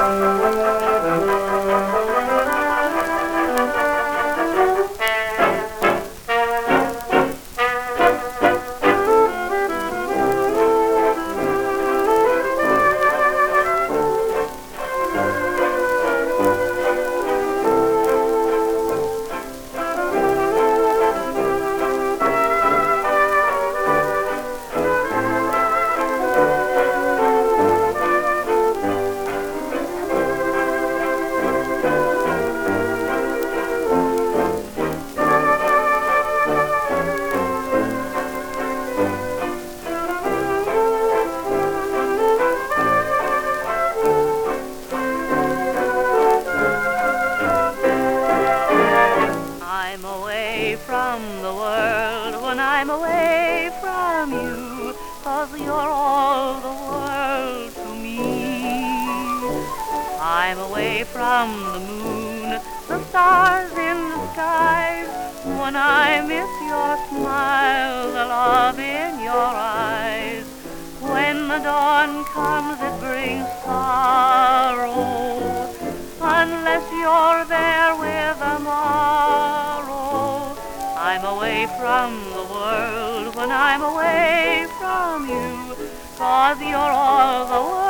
I'm away from the world when I'm away from you, 'cause you're all the world to me. I'm away from the moon, the stars in the skies, when I miss your smile, the love in your eyes. When the dawn comes it brings sorrow, unless you're there with the morrow. I'm away from the world when I'm away from you, 'cause you're all the world